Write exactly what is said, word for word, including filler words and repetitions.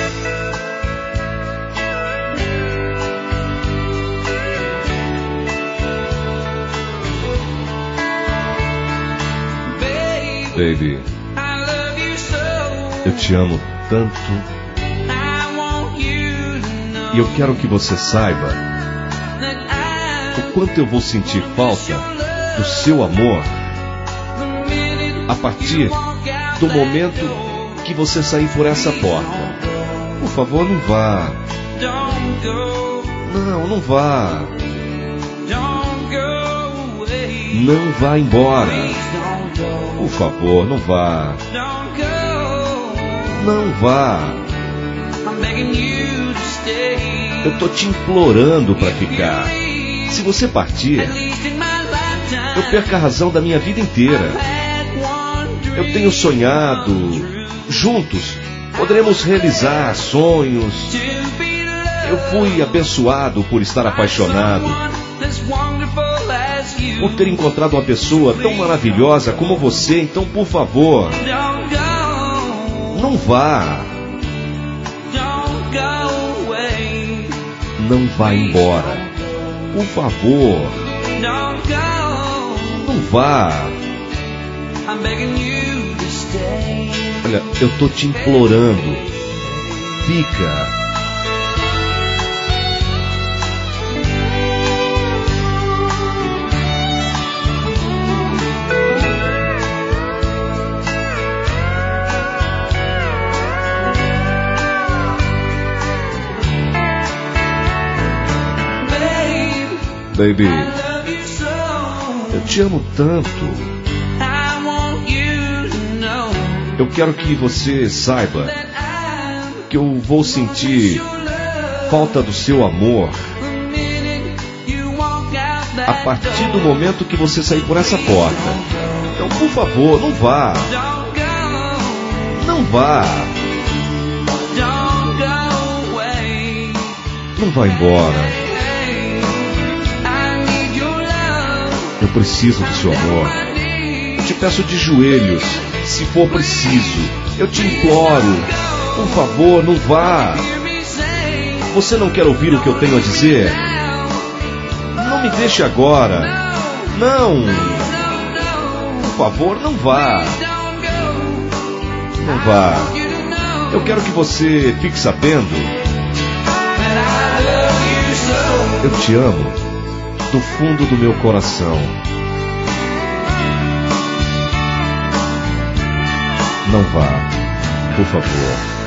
Baby, eu te amo tanto e eu quero que você saiba o quanto eu vou sentir falta do seu amor a partir do momento que você sair por essa porta. Por favor, não vá. Não, não vá. Não vá embora. Por favor, não vá. Não vá. Eu tô te implorando para ficar. Se você partir, eu perco a razão da minha vida inteira. Eu tenho sonhado. Juntos poderemos realizar sonhos. Eu fui abençoado por estar apaixonado, por ter encontrado uma pessoa tão maravilhosa como você. Então, por favor, não vá. Não vá embora. Por favor, não vá. Olha, eu tô te implorando. Fica. Baby, eu te amo tanto. Eu quero que você saiba que eu vou sentir falta do seu amor a partir do momento que você sair por essa porta. Então, por favor, não vá. Não vá. Não vá embora. Eu preciso do seu amor. Eu te peço de joelhos, se for preciso. Eu te imploro. Por favor, não vá. Você não quer ouvir o que eu tenho a dizer? Não me deixe agora. Não. Por favor, não vá. Não vá. Eu quero que você fique sabendo. Eu te amo do fundo do meu coração. Não vá, por favor.